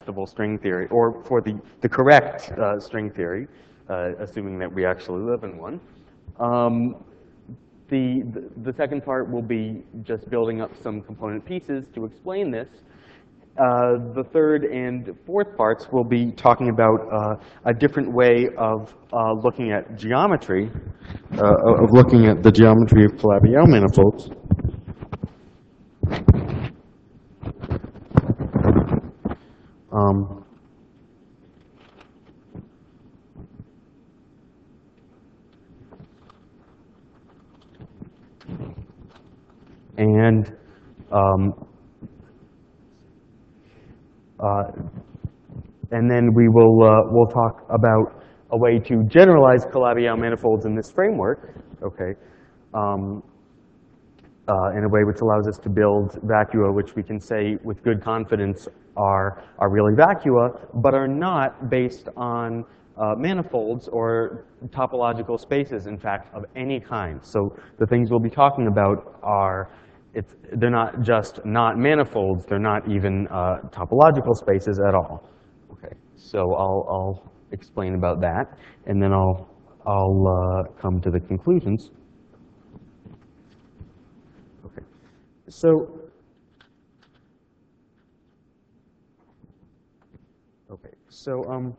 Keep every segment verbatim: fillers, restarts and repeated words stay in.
acceptable string theory, or for the, the correct uh, string theory, uh, assuming that we actually live in one. Um, the, the, the second part will be just building up some component pieces to explain this. Uh, the third and fourth parts will be talking about uh, a different way of uh, looking at geometry, uh, of looking at the geometry of Calabi-Yau manifolds. Um, and um, uh, and then we will uh, we'll talk about a way to generalize Calabi-Yau manifolds in this framework, okay, um, uh, in a way which allows us to build vacua, which we can say with good confidence are are really vacua, but are not based on uh, manifolds or topological spaces, in fact, of any kind. So the things we'll be talking about are, it's, they're not just not manifolds, they're not even uh, topological spaces at all. Okay, so I'll, I'll explain about that, and then I'll, I'll uh, come to the conclusions. Okay, so, okay, so um,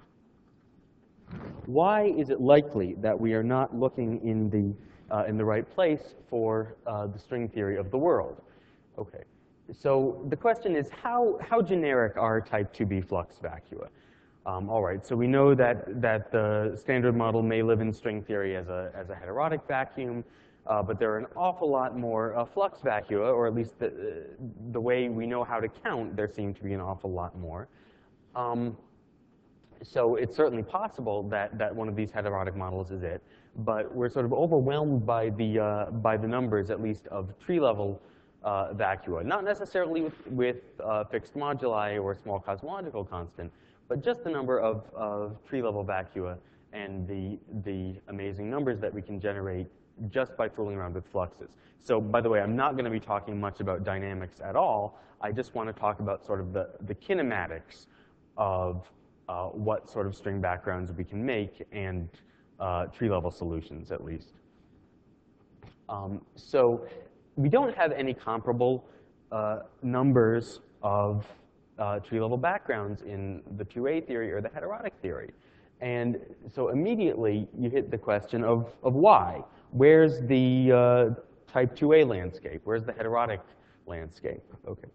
why is it likely that we are not looking in the uh, in the right place for uh, the string theory of the world? Okay, so the question is how how generic are type two B flux vacua? Um, all right, so we know that that the standard model may live in string theory as a as a heterotic vacuum, uh, but there are an awful lot more uh, flux vacua, or at least the the way we know how to count, there seem to be an awful lot more. Um, So it's certainly possible that, that one of these heterotic models is it, but we're sort of overwhelmed by the, uh, by the numbers, at least, of tree-level uh, vacua. Not necessarily with, with uh, fixed moduli or small cosmological constant, but just the number of, of tree-level vacua and the, the amazing numbers that we can generate just by fooling around with fluxes. So by the way, I'm not going to be talking much about dynamics at all. I just want to talk about sort of the, the kinematics of Uh, what sort of string backgrounds we can make, and uh, tree-level solutions, at least. Um, so we don't have any comparable uh, numbers of uh, tree-level backgrounds in the two A theory or the heterotic theory. And so immediately you hit the question of, of why. Where's the uh, type two A landscape? Where's the heterotic landscape? Okay.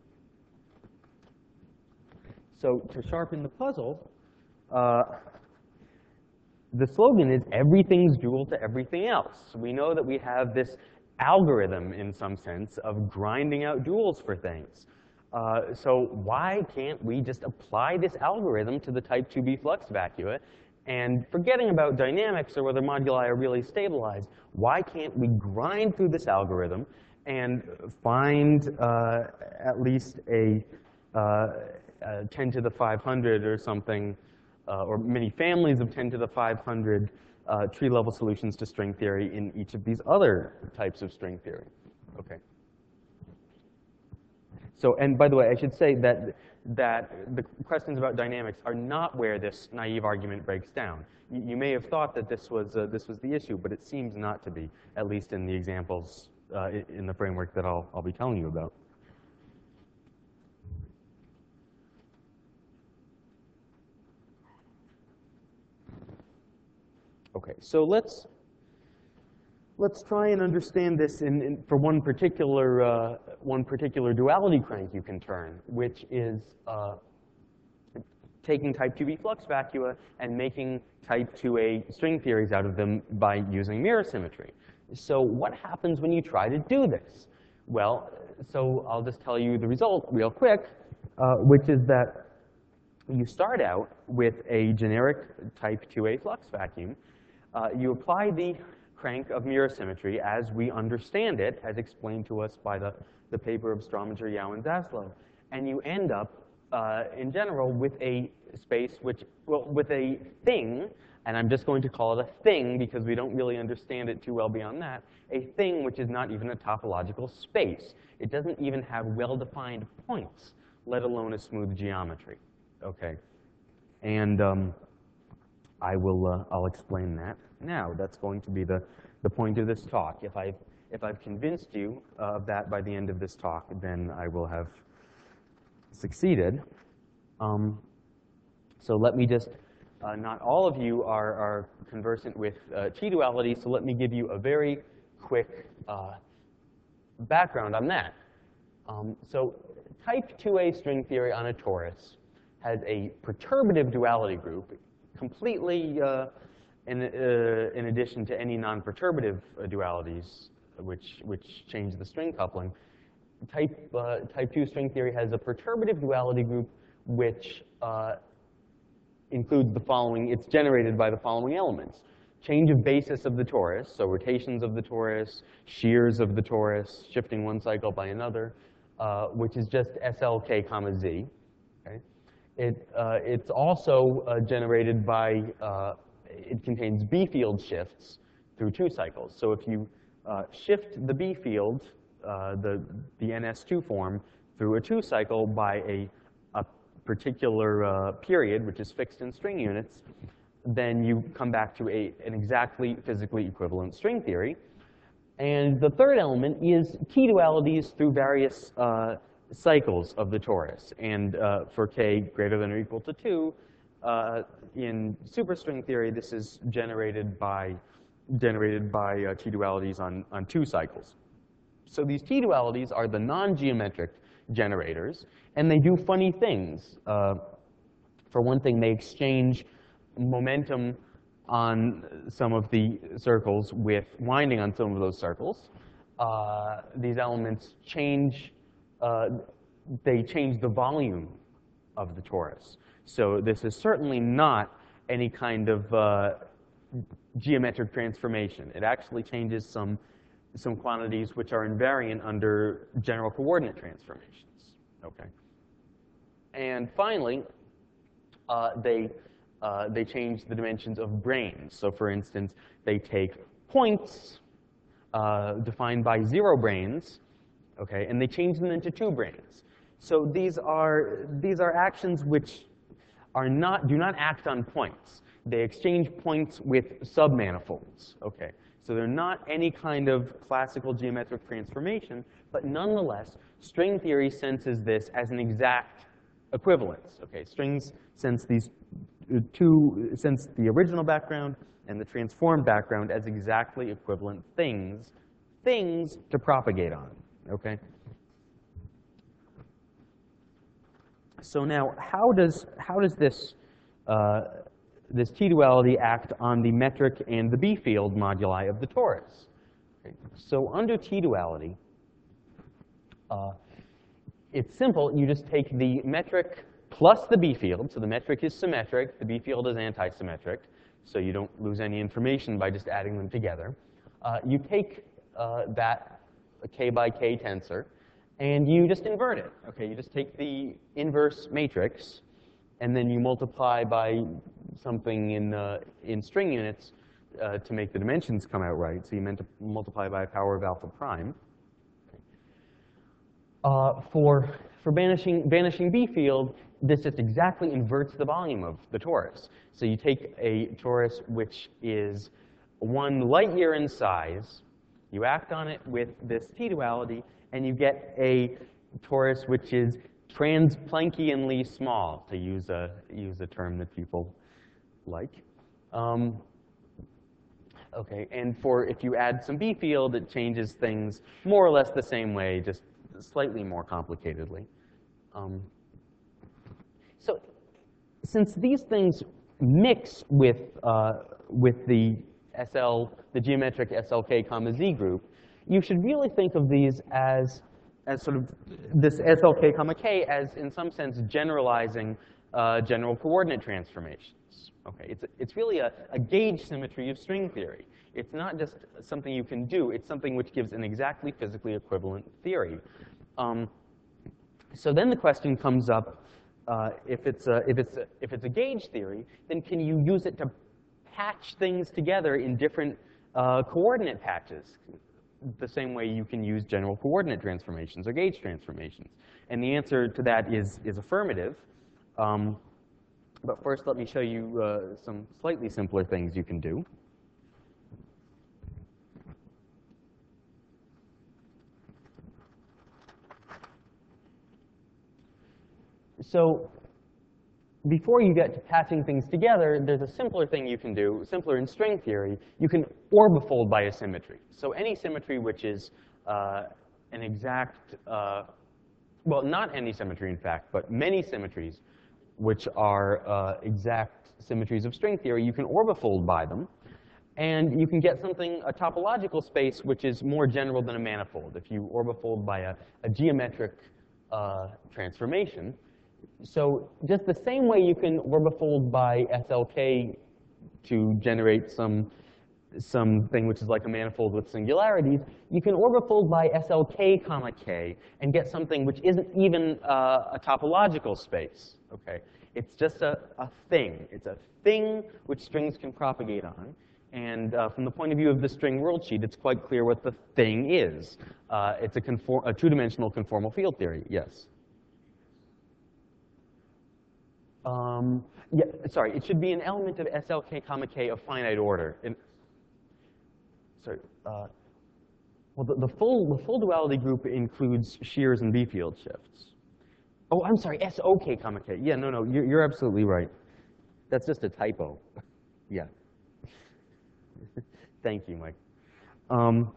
So to sharpen the puzzle, Uh, the slogan is everything's dual to everything else. We know that we have this algorithm, in some sense, of grinding out duals for things. Uh, so why can't we just apply this algorithm to the type two B flux vacua? And forgetting about dynamics or whether moduli are really stabilized, why can't we grind through this algorithm and find uh, at least a, uh, a ten to the five hundred or something, Uh, or many families of ten to the five hundred uh, tree-level solutions to string theory in each of these other types of string theory. Okay. So, and by the way, I should say that that the questions about dynamics are not where this naive argument breaks down. You, you may have thought that this was uh, this was the issue, but it seems not to be, at least in the examples uh, in the framework that I'll I'll be telling you about. Okay, so let's let's try and understand this in, in for one particular uh, one particular duality crank you can turn, which is uh, taking type two B flux vacua and making type two A string theories out of them by using mirror symmetry. So what happens when you try to do this? Well, so I'll just tell you the result real quick, uh, which is that you start out with a generic type two A flux vacuum. Uh, you apply the crank of mirror symmetry as we understand it, as explained to us by the, the paper of Strominger, Yau, and Zaslow, and you end up, uh, in general, with a space which, well, with a thing, and I'm just going to call it a thing because we don't really understand it too well beyond that, a thing which is not even a topological space. It doesn't even have well-defined points, let alone a smooth geometry. Okay, and um, I will uh, I'll explain that now. That's going to be the the point of this talk. If I've if I've convinced you uh, of that by the end of this talk, then I will have succeeded. Um, so let me just. Uh, not all of you are, are conversant with uh, T-duality, so let me give you a very quick uh, background on that. Um, so type two A string theory on a torus has a perturbative duality group, completely uh, in, uh, in addition to any non-perturbative uh, dualities which, which change the string coupling. Type, uh, type two string theory has a perturbative duality group which uh, includes the following. It's generated by the following elements. Change of basis of the torus, so rotations of the torus, shears of the torus, shifting one cycle by another, uh, which is just S L K comma Z. Okay? It, uh, it's also uh, generated by, uh, it contains B field shifts through two cycles. So if you uh, shift the B field, uh, the, the N S two form, through a two cycle by a particular uh, period, which is fixed in string units, then you come back to a, an exactly physically equivalent string theory. And the third element is T-dualities through various uh, cycles of the torus. And uh, for k greater than or equal to two, uh, in superstring theory, this is generated by, generated by uh, T-dualities on, on two cycles. So these T-dualities are the non-geometric generators, and they do funny things. Uh, for one thing, they exchange momentum on some of the circles with winding on some of those circles. Uh, these elements change, uh, they change the volume of the torus. So this is certainly not any kind of uh, geometric transformation. It actually changes some some quantities which are invariant under general coordinate transformations. Okay. And finally, uh, they uh, they change the dimensions of branes. So, for instance, they take points uh, defined by zero branes, okay, and they change them into two branes. So these are these are actions which are not do not act on points. They exchange points with submanifolds. Okay. So they're not any kind of classical geometric transformation, but nonetheless, string theory senses this as an exact equivalence. Okay, strings sense these two, sense the original background and the transformed background as exactly equivalent things, things to propagate on. Okay. So now, how does how does this uh, this T-duality act on the metric and the B field moduli of the torus? Okay. So under T-duality, uh, it's simple. You just take the metric plus the B field. So the metric is symmetric. The B field is anti-symmetric. So you don't lose any information by just adding them together. Uh, you take uh, that k by k tensor, and you just invert it. Okay, you just take the inverse matrix, and then you multiply by something in, uh, in string units uh, to make the dimensions come out right. So you meant to multiply by a power of alpha prime. Uh, for for vanishing, vanishing B field, this just exactly inverts the volume of the torus. So you take a torus which is one light year in size, you act on it with this T-duality, and you get a torus which is trans-Planckianly small, to use a use a term that people like. Um, okay, and for if you add some B field, it changes things more or less the same way, just slightly more complicatedly. Um, so, since these things mix with uh, with the S L, the geometric S L K comma Z group, you should really think of these as as sort of this S L K comma K as, in some sense, generalizing uh, general coordinate transformations. Okay, it's it's really a, a gauge symmetry of string theory. It's not just something you can do. It's something which gives an exactly physically equivalent theory. Um, so then the question comes up: uh, if it's a if it's a, if it's a gauge theory, then can you use it to patch things together in different uh, coordinate patches? The same way you can use general coordinate transformations or gauge transformations. And the answer to that is, is affirmative. Um, But first, let me show you uh, some slightly simpler things you can do. So before you get to patching things together, there's a simpler thing you can do, simpler in string theory. You can orbifold by a symmetry. So any symmetry which is uh, an exact, uh, well, not any symmetry, in fact, but many symmetries which are uh, exact symmetries of string theory, you can orbifold by them. And you can get something, a topological space, which is more general than a manifold. If you orbifold by a, a geometric uh, transformation. So just the same way you can orbifold by S L K to generate some something which is like a manifold with singularities, you can orbifold by S L K comma K and get something which isn't even uh, a topological space. Okay, it's just a, a thing. It's a thing which strings can propagate on. And uh, from the point of view of the string world sheet, it's quite clear what the thing is. Uh, it's a, conform a two-dimensional conformal field theory. Yes. Um, yeah, sorry, it should be an element of S L K comma K of finite order. In, sorry, uh, well, the, the full the full duality group includes shears and B field shifts. Oh, I'm sorry, S O K comma K. Yeah, no, no, you're, you're absolutely right. That's just a typo. Yeah. Thank you, Mike. Um,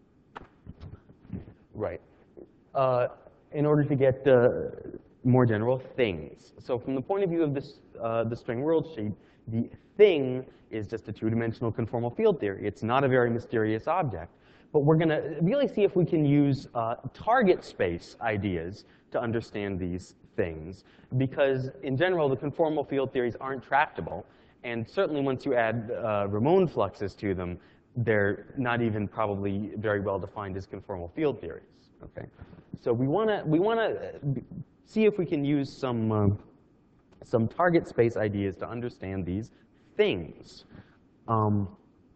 right. Uh, in order to get uh, more general things. So from the point of view of this, uh, the string world sheet, the thing is just a two-dimensional conformal field theory. It's not a very mysterious object. But we're going to really see if we can use uh, target space ideas to understand these things. Because in general, the conformal field theories aren't tractable. And certainly once you add uh, Ramon fluxes to them, they're not even probably very well defined as conformal field theories. Okay, so we want to we want to see if we can use some uh, some target space ideas to understand these things. Um,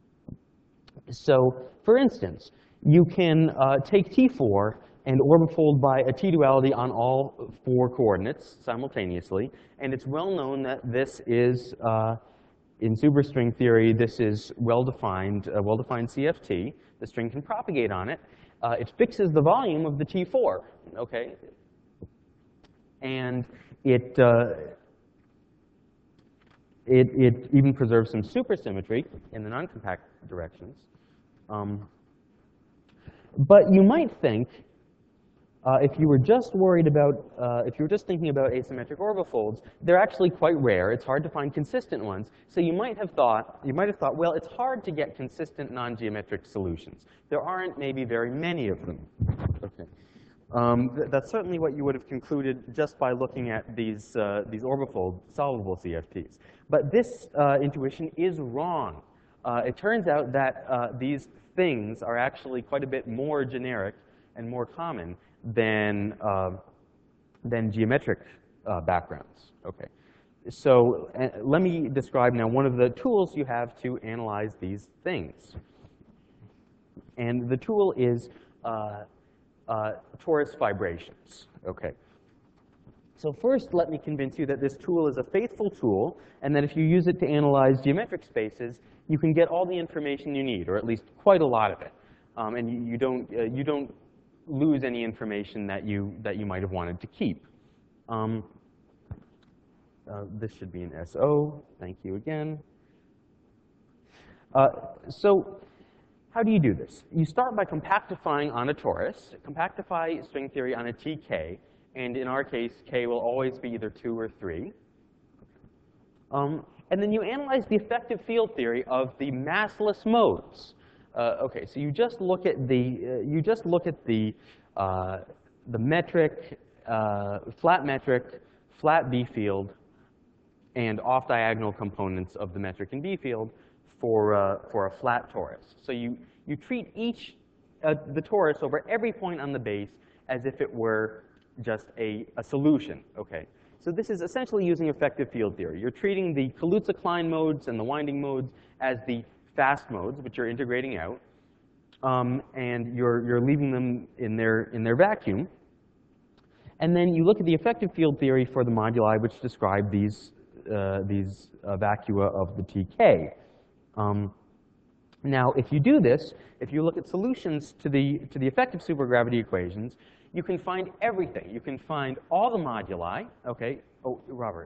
so, for instance, you can uh, take T four and orbifold by a T-duality on all four coordinates simultaneously, and it's well known that this is uh, in superstring theory, this is well-defined, a well-defined C F T. The string can propagate on it. Uh, it fixes the volume of the T four, okay? And it, uh, it, it even preserves some supersymmetry in the non-compact directions. Um, but you might think, Uh, if you were just worried about, uh, if you were just thinking about asymmetric orbifolds, they're actually quite rare. It's hard to find consistent ones. So you might have thought, you might have thought, well, it's hard to get consistent non-geometric solutions. There aren't maybe very many of them. Okay. Um, th that's certainly what you would have concluded just by looking at these uh, these orbifold solvable C F Ts. But this uh, intuition is wrong. Uh, it turns out that uh, these things are actually quite a bit more generic and more common than, uh, than geometric uh, backgrounds. Okay. So uh, let me describe now one of the tools you have to analyze these things. And the tool is uh, uh, torus fibrations. Okay. So first, let me convince you that this tool is a faithful tool, and that if you use it to analyze geometric spaces, you can get all the information you need, or at least quite a lot of it. Um, and you, you don't, uh, you don't lose any information that you that you might have wanted to keep. Um, uh, this should be an S O. Thank you again. Uh, so how do you do this? You start by compactifying on a torus. Compactify string theory on a T K, and in our case, K will always be either two or three. Um, and then you analyze the effective field theory of the massless modes. Uh, okay, so you just look at the uh, you just look at the uh, the metric, uh, flat metric, flat B field, and off diagonal components of the metric and B field for uh, for a flat torus. So you you treat each uh, the torus over every point on the base as if it were just a a solution. Okay, so this is essentially using effective field theory. You're treating the Kaluza-Klein modes and the winding modes as the fast modes, which you're integrating out, um, and you're, you're leaving them in their, in their vacuum. And then you look at the effective field theory for the moduli which describe these, uh, these uh, vacua of the T K. Um, now, if you do this, if you look at solutions to the, to the effective supergravity equations, you can find everything. You can find all the moduli. Okay. Oh, Robert.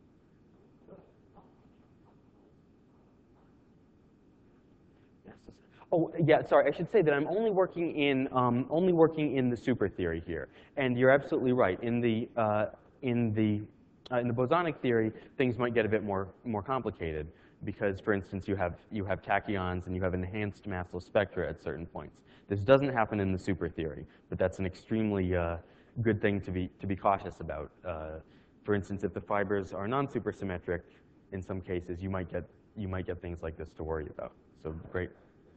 Oh, yeah, sorry, I should say that I'm only working in, um, only working in the super theory here. And you're absolutely right. In the, uh, in the, uh, in the bosonic theory, things might get a bit more, more complicated because, for instance, you have, you have tachyons and you have enhanced massless spectra at certain points. This doesn't happen in the super theory, but that's an extremely uh, good thing to be, to be cautious about. Uh, for instance, if the fibers are non-supersymmetric, in some cases, you might get, you might get things like this to worry about. So great.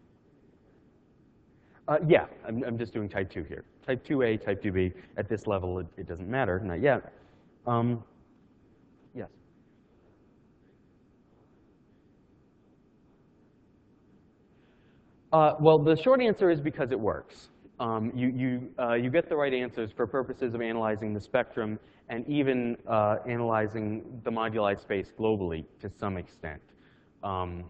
Uh, yeah, I'm, I'm just doing type two here. Type two A, type two B. At this level, it, it doesn't matter, not yet. Um, yes? Uh, well, the short answer is because it works. Um, you, you, uh, you get the right answers for purposes of analyzing the spectrum and even uh, analyzing the moduli space globally to some extent. Um,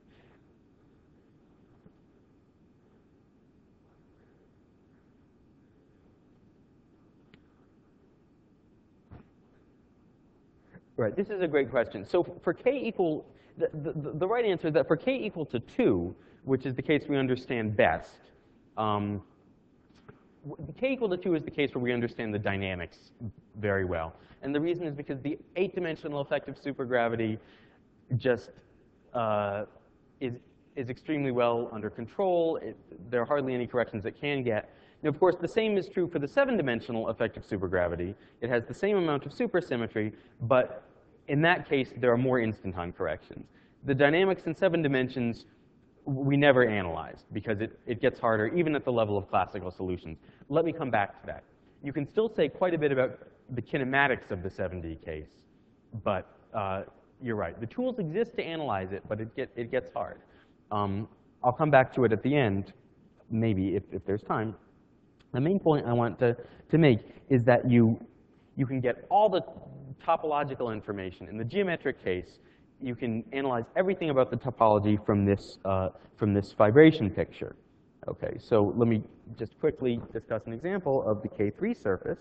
Right, this is a great question. So for k equal, the, the, the right answer is that for k equal to two, which is the case we understand best, um, k equal to two is the case where we understand the dynamics very well. And the reason is because the eight-dimensional effective supergravity just uh, is, is extremely well under control. It, there are hardly any corrections it can get. Now, of course, the same is true for the seven-dimensional effective supergravity. It has the same amount of supersymmetry, but in that case, there are more instanton corrections. The dynamics in seven dimensions, we never analyzed because it, it gets harder, even at the level of classical solutions. Let me come back to that. You can still say quite a bit about the kinematics of the seven D case, but uh, you're right. The tools exist to analyze it, but it, get, it gets hard. Um, I'll come back to it at the end, maybe, if, if there's time. The main point I want to, to make is that you, you can get all the topological information. In the geometric case, you can analyze everything about the topology from this, uh, from this vibration picture. Okay, so let me just quickly discuss an example of the K three surface.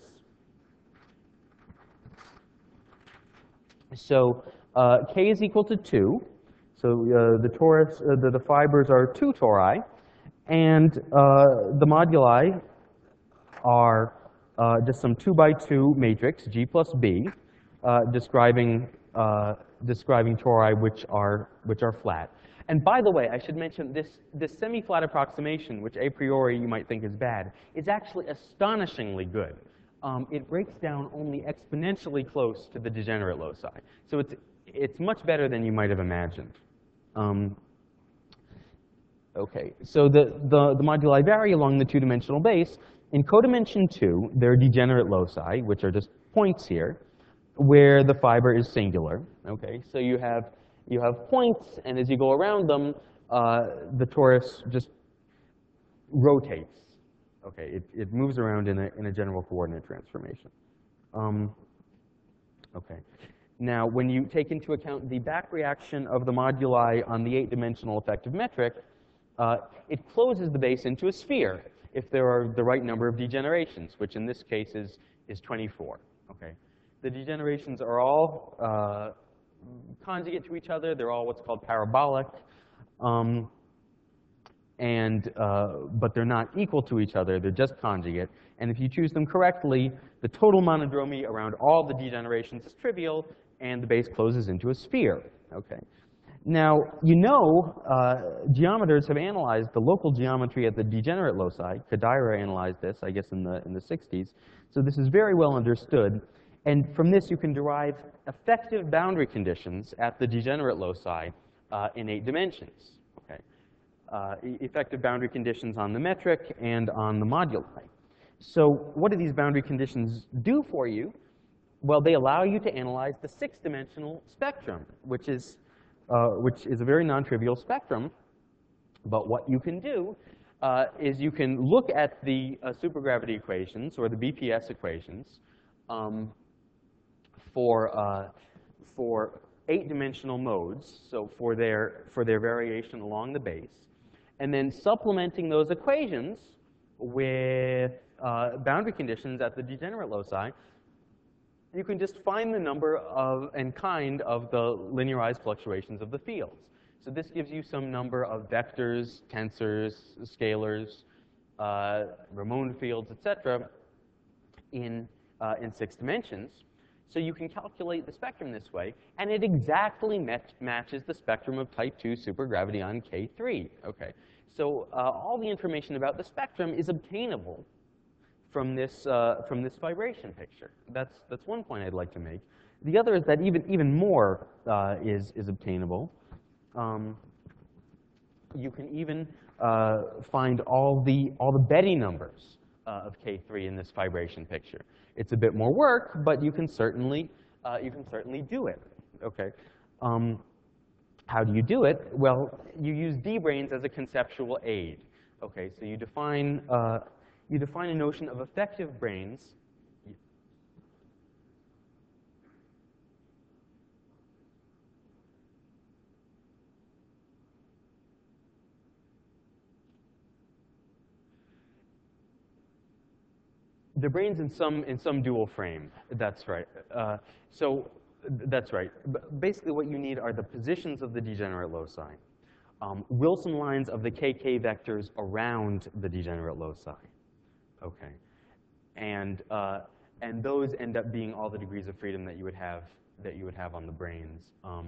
So uh, K is equal to two. So uh, the torus, uh, the, the fibers are two tori, and uh, the moduli are uh, just some two by two matrix, G plus B, uh, describing uh, describing tori which are which are flat. And by the way, I should mention this this semi-flat approximation, which a priori you might think is bad, is actually astonishingly good. Um, it breaks down only exponentially close to the degenerate loci. So it's it's much better than you might have imagined. Um, okay, so the, the the moduli vary along the two-dimensional base. In codimension two, there are degenerate loci, which are just points here, where the fiber is singular. Okay, so you have you have points, and as you go around them, uh, the torus just rotates. Okay, it, it moves around in a in a general coordinate transformation. Um, okay, now when you take into account the back reaction of the moduli on the eight-dimensional effective metric, uh, it closes the base into a sphere if there are the right number of degenerations, which in this case is, is twenty-four. Okay. The degenerations are all uh, conjugate to each other. They're all what's called parabolic, um, and, uh, but they're not equal to each other. They're just conjugate. And if you choose them correctly, the total monodromy around all the degenerations is trivial, and the base closes into a sphere. Okay. Now, you know, uh, geometers have analyzed the local geometry at the degenerate loci. Kodaira analyzed this, I guess, in the, in the sixties. So this is very well understood. And from this, you can derive effective boundary conditions at the degenerate loci uh, in eight dimensions. Okay. Uh, effective boundary conditions on the metric and on the moduli. So what do these boundary conditions do for you? Well, they allow you to analyze the six-dimensional spectrum, which is Uh, which is a very non-trivial spectrum. But what you can do uh, is you can look at the uh, supergravity equations, or the B P S equations, um, for, uh, for eight-dimensional modes, so for their, for their variation along the base, and then supplementing those equations with uh, boundary conditions at the degenerate loci, you can just find the number of and kind of the linearized fluctuations of the fields. So this gives you some number of vectors, tensors, scalars, uh, Ramond fields, et cetera, in, uh, in six dimensions. So you can calculate the spectrum this way, and it exactly match, matches the spectrum of type two supergravity on K three. Okay. So uh, all the information about the spectrum is obtainable from this, uh, from this vibration picture. That's, that's one point I'd like to make. The other is that even, even more uh, is, is obtainable. Um, you can even uh, find all the, all the Betti numbers uh, of K three in this vibration picture. It's a bit more work, but you can certainly, uh, you can certainly do it. Okay. Um, how do you do it? Well, you use D-branes as a conceptual aid. Okay, so you define, uh, you define a notion of effective branes. The branes in some, in some dual frame. That's right. Uh, so that's right. B basically, what you need are the positions of the degenerate loci, um, Wilson lines of the K K vectors around the degenerate loci. Okay, and uh, and those end up being all the degrees of freedom that you would have that you would have on the branes. Um,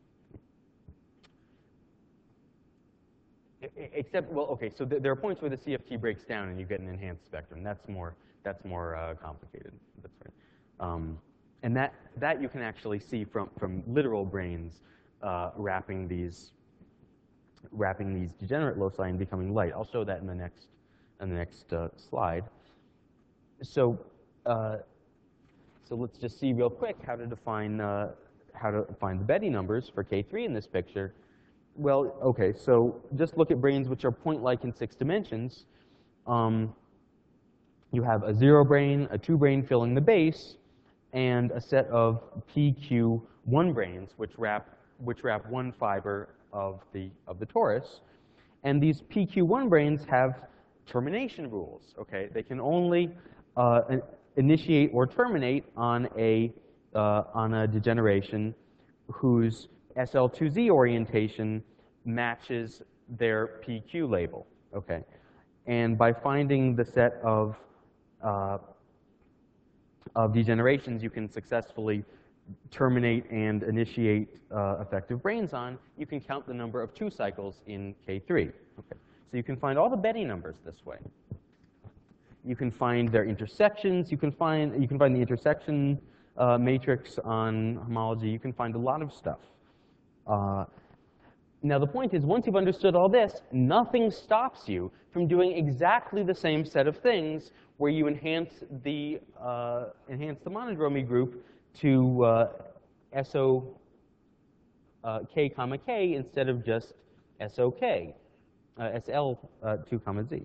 except, well, okay. So th there are points where the C F T breaks down and you get an enhanced spectrum. That's more. That's more uh, complicated. That's right. Um, and that, that you can actually see from, from literal branes uh, wrapping these wrapping these degenerate loci and becoming light. I'll show that in the next in the next uh, slide. So uh, so let's just see real quick how to define uh, how to find the Betti numbers for K three in this picture. Well, okay. So just look at branes which are point-like in six dimensions. Um, You have a zero brane, a two brane filling the base, and a set of P Q one branes which wrap which wrap one fiber of the of the torus. And these P Q one branes have termination rules. Okay, they can only uh, initiate or terminate on a uh, on a degeneration whose S L two Z orientation matches their P Q label. Okay, and by finding the set of Uh, of degenerations you can successfully terminate and initiate uh, effective branes on, you can count the number of two cycles in K three. Okay. So you can find all the Betti numbers this way. You can find their intersections. You can find you can find the intersection uh, matrix on homology. You can find a lot of stuff. Uh, Now, the point is, once you've understood all this, nothing stops you from doing exactly the same set of things where you enhance the, uh, enhance the monodromy group to uh, S O uh, K comma K instead of just S O K, uh, S L uh, two comma Z.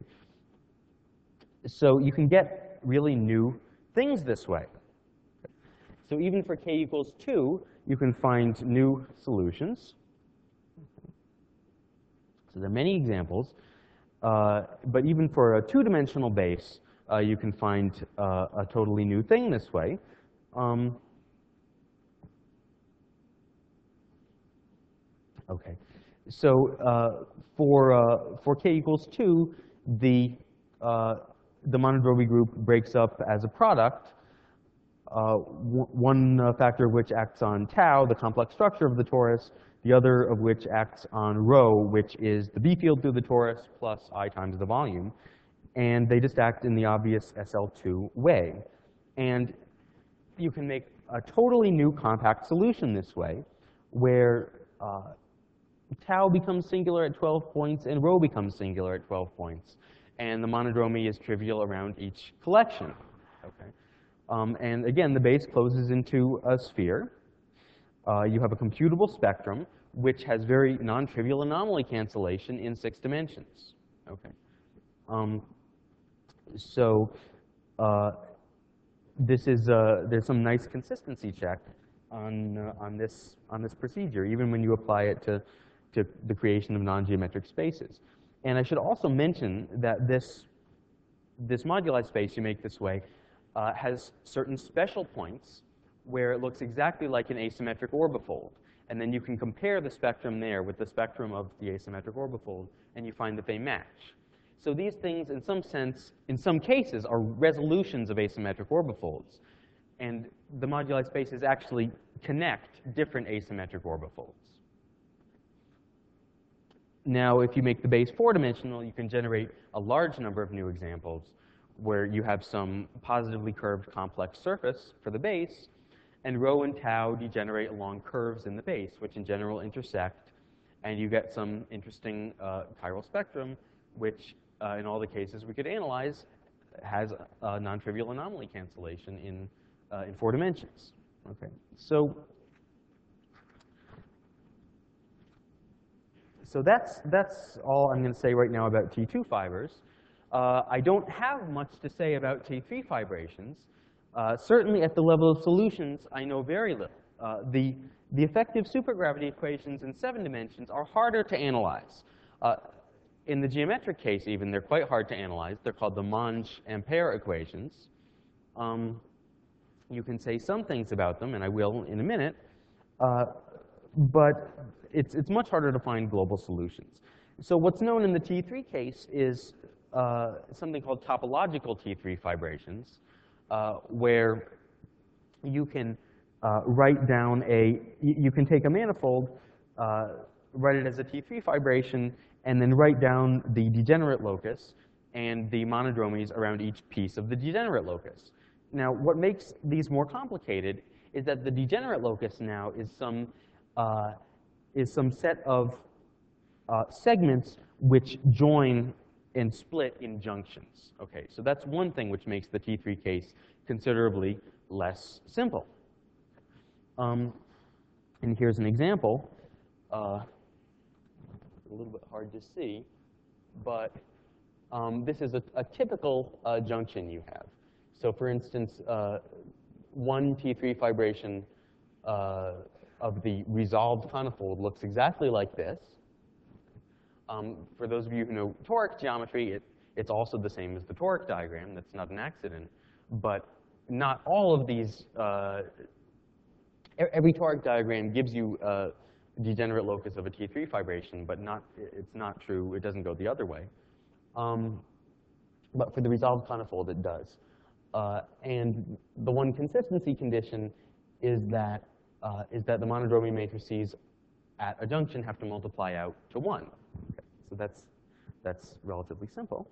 So you can get really new things this way. So even for K equals two, you can find new solutions. So there are many examples, uh, but even for a two-dimensional base, uh, you can find uh, a totally new thing this way. Um, okay, so uh, for uh, for K equals two, the uh, the monodromy group breaks up as a product. Uh, one uh, factor of which acts on tau, the complex structure of the torus, the other of which acts on rho, which is the B field through the torus plus I times the volume. And they just act in the obvious S L two way. And you can make a totally new compact solution this way, where uh, tau becomes singular at twelve points and rho becomes singular at twelve points. And the monodromy is trivial around each collection. Okay. Um, and again, the base closes into a sphere. Uh, you have a computable spectrum, which has very non-trivial anomaly cancellation in six dimensions. Okay. Um, so uh, this is uh, there's some nice consistency check on, uh, on, this, on this procedure, even when you apply it to, to the creation of non-geometric spaces. And I should also mention that this, this moduli space you make this way uh, has certain special points where it looks exactly like an asymmetric orbifold. And then you can compare the spectrum there with the spectrum of the asymmetric orbifold, and you find that they match. So these things, in some sense, in some cases, are resolutions of asymmetric orbifolds. And the moduli spaces actually connect different asymmetric orbifolds. Now, if you make the base four-dimensional, you can generate a large number of new examples where you have some positively curved complex surface for the base, and rho and tau degenerate along curves in the base, which in general intersect, and you get some interesting uh, chiral spectrum, which uh, in all the cases we could analyze has a non-trivial anomaly cancellation in, uh, in four dimensions. Okay, so so that's that's all I'm going to say right now about T two fibers. Uh, I don't have much to say about T three fibrations. Uh, certainly at the level of solutions, I know very little. Uh, the, the effective supergravity equations in seven dimensions are harder to analyze. Uh, in the geometric case even, they're quite hard to analyze. They're called the Monge-Ampere equations. Um, you can say some things about them, and I will in a minute, uh, but it's, it's much harder to find global solutions. So what's known in the T three case is uh, something called topological T three fibrations. Uh, where you can uh, write down a, you can take a manifold, uh, write it as a T three fibration, and then write down the degenerate locus and the monodromies around each piece of the degenerate locus. Now, what makes these more complicated is that the degenerate locus now is some, uh, is some set of uh, segments which join and split in junctions. Okay, so that's one thing which makes the T three case considerably less simple. Um, and here's an example. Uh, a little bit hard to see, but um, this is a, a typical uh, junction you have. So for instance, uh, one T three fibration uh, of the resolved conifold looks exactly like this. Um, for those of you who know toric geometry, it, it's also the same as the toric diagram. That's not an accident. But not all of these, uh, every toric diagram gives you a degenerate locus of a T three fibration, but not, it's not true. It doesn't go the other way. Um, but for the resolved conifold, it does. Uh, and the one consistency condition is that, uh, is that the monodromy matrices at a junction have to multiply out to one. Okay, so that's, that's relatively simple.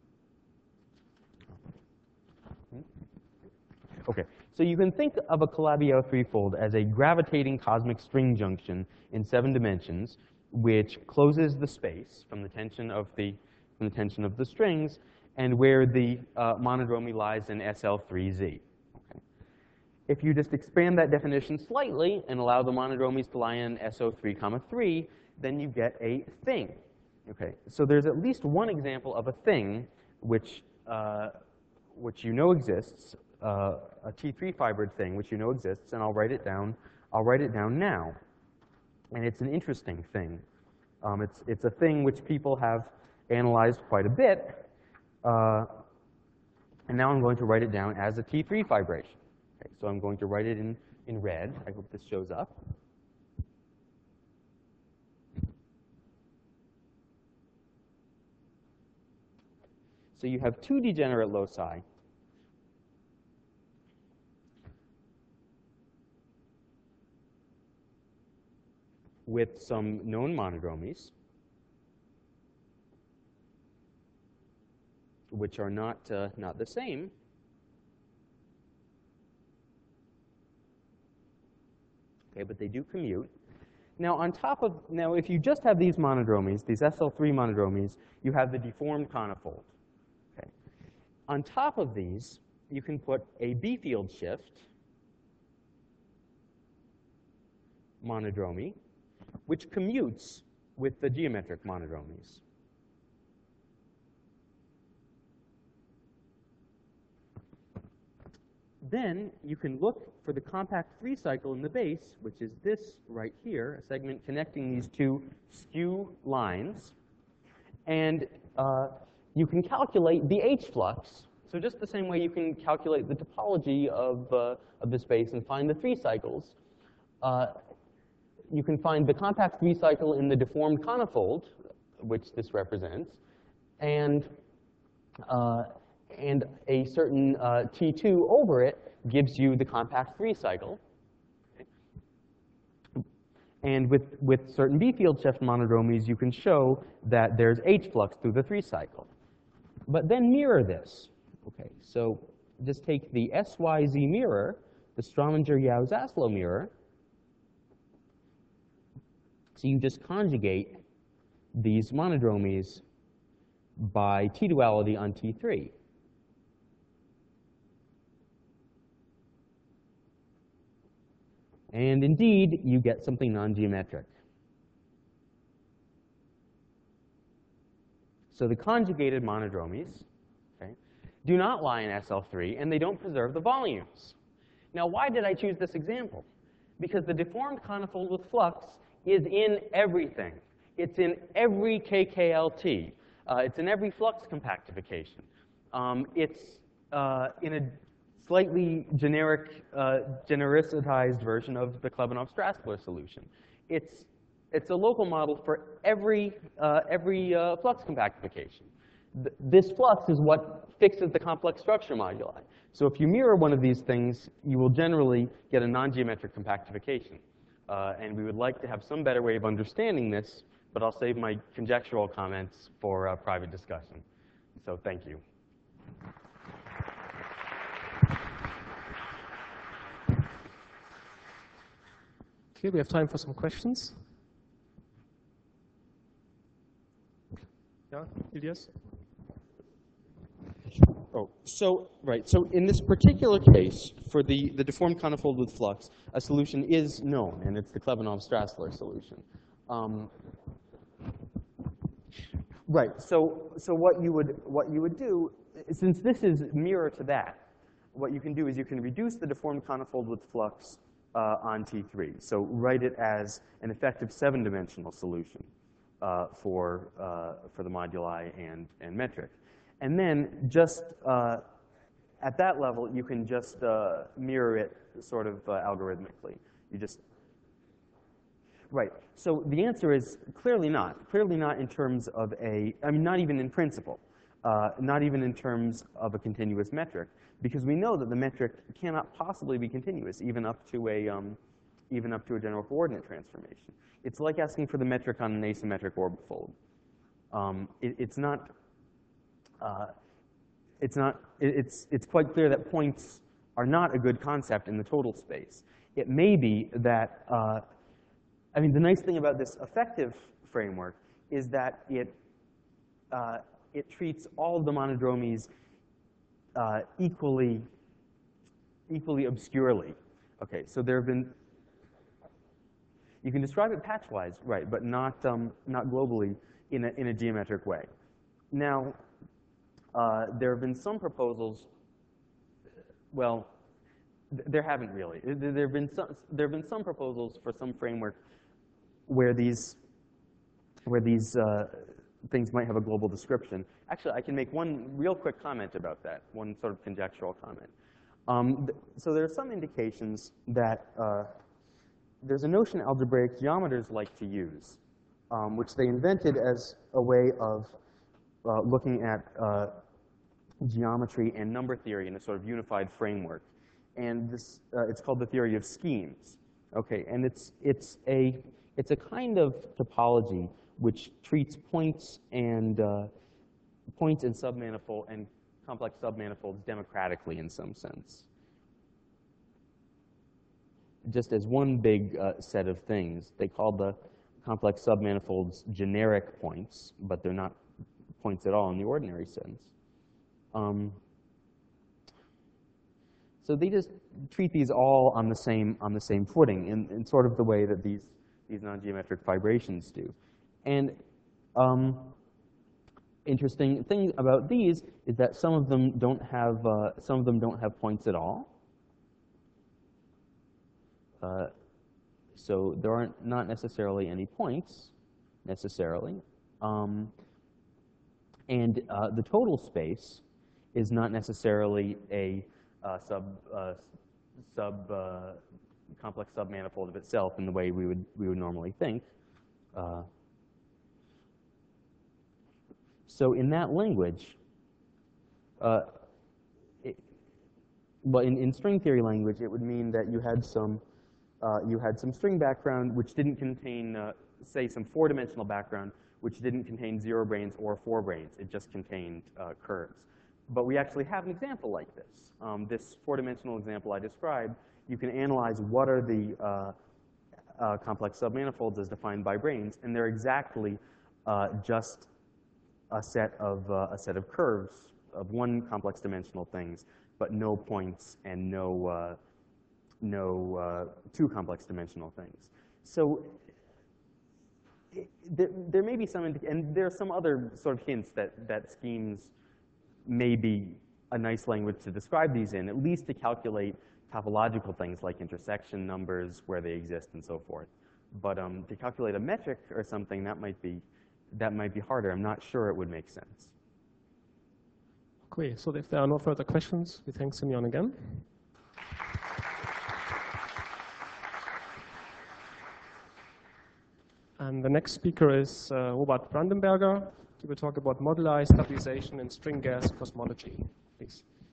Okay, so you can think of a Calabi-Yau threefold as a gravitating cosmic string junction in seven dimensions, which closes the space from the tension of the, from the tension of the strings, and where the uh, monodromy lies in S L three Z. Okay. If you just expand that definition slightly and allow the monodromies to lie in S O three comma three, then you get a thing. Okay, so there's at least one example of a thing which, uh, which you know exists, uh, a T three fibered thing which you know exists, and I'll write it down. I'll write it down now, and it's an interesting thing. Um, it's it's a thing which people have analyzed quite a bit, uh, and now I'm going to write it down as a T three fibration. Okay, so I'm going to write it in in red. I hope this shows up. So you have two degenerate loci with some known monodromies, which are not, uh, not the same. Okay, but they do commute. Now, on top of, now if you just have these monodromies, these S L three monodromies, you have the deformed conifold. Okay. On top of these, you can put a B-field shift monodromy, which commutes with the geometric monodromies. then you can look for the compact three cycle in the base, which is this right here, a segment connecting these two skew lines. And uh, you can calculate the H-flux. So just the same way you can calculate the topology of, uh, of the space and find the three cycles, uh, you can find the compact three cycle in the deformed conifold, which this represents, and, uh, and a certain uh, T two over it gives you the compact three cycle. And with, with certain B-field-Sheff monodromies, you can show that there's H-flux through the three cycle. But then mirror this. Okay, so just take the S Y Z mirror, the Strominger-Yau-Zaslow mirror. So you just conjugate these monodromies by T-duality on T three. And indeed, you get something non-geometric. So the conjugated monodromies, okay, do not lie in S L three, and they don't preserve the volumes. Now, why did I choose this example? Because the deformed conifold with flux is in everything. It's in every K K L T. Uh, it's in every flux compactification. Um, it's uh, in a slightly generic, uh, genericized version of the Klebanov-Strassler solution. It's, it's a local model for every, uh, every uh, flux compactification. Th this flux is what fixes the complex structure moduli. So if you mirror one of these things, you will generally get a non-geometric compactification. Uh, and we would like to have some better way of understanding this, but I'll save my conjectural comments for uh, private discussion. So thank you. Okay, we have time for some questions. Yeah, Ilias? Oh, so, right. So in this particular case, for the, the deformed conifold with flux, a solution is known, and it's the Klebanov-Strassler solution. Um, right. So, so what you would what you would do, since this is mirror to that, what you can do is you can reduce the deformed conifold with flux uh, on T three. So write it as an effective seven-dimensional solution uh, for uh, for the moduli and and metric. And then just uh, at that level, you can just uh, mirror it sort of uh, algorithmically. You just, right. So the answer is clearly not. Clearly not in terms of a, I mean, not even in principle. Uh, not even in terms of a continuous metric, because we know that the metric cannot possibly be continuous, even up to a, um, even up to a general coordinate transformation. It's like asking for the metric on an asymmetric orbifold. Um, it, it's not. Uh, it's not. It, it's it's quite clear that points are not a good concept in the total space. It may be that. Uh, I mean, the nice thing about this effective framework is that it uh, it treats all of the monodromies uh, equally equally obscurely. Okay, so there have been. You can describe it patchwise, right, but not um, not globally in a in a geometric way. Now. Uh, there have been some proposals. Well, th there haven't really. There have been some. There have been some proposals for some framework where these, where these uh, things might have a global description. Actually, I can make one real quick comment about that. One sort of conjectural comment. Um, th so there are some indications that uh, there's a notion algebraic geometers like to use, um, which they invented as a way of Uh, looking at uh, geometry and number theory in a sort of unified framework, and this uh, it's called the theory of schemes. Okay, and it's it's a it's a kind of topology which treats points and uh, points and submanifold and complex submanifolds democratically in some sense, just as one big uh, set of things. They call the complex submanifolds generic points, but they're not points at all in the ordinary sense. Um, so they just treat these all on the same on the same footing in, in sort of the way that these these non-geometric fibrations do. And um, interesting thing about these is that some of them don't have uh, some of them don't have points at all. Uh, so there aren't not necessarily any points, necessarily. Um, and uh, the total space is not necessarily a uh, sub, uh, sub uh, complex submanifold of itself in the way we would, we would normally think. Uh, so in that language, uh, it, well, in, in string theory language, it would mean that you had some, uh, you had some string background which didn't contain, uh, say, some four-dimensional background which didn't contain zero branes or four branes. It just contained uh, curves. But we actually have an example like this. Um, this four-dimensional example I described, you can analyze what are the uh, uh, complex submanifolds as defined by branes, and they're exactly uh, just a set of uh, a set of curves of one complex dimensional things, but no points and no uh, no uh, two complex dimensional things. So it, there, there may be some, and there are some other sort of hints that that schemes may be a nice language to describe these in, at least to calculate topological things like intersection numbers, where they exist, and so forth. But um, to calculate a metric or something, that might be that might be harder. I'm not sure it would make sense. Okay, so if there are no further questions, we thank Simeon again. And the next speaker is uh, Robert Brandenberger. He will talk about moduli stabilization in string gas cosmology. Please.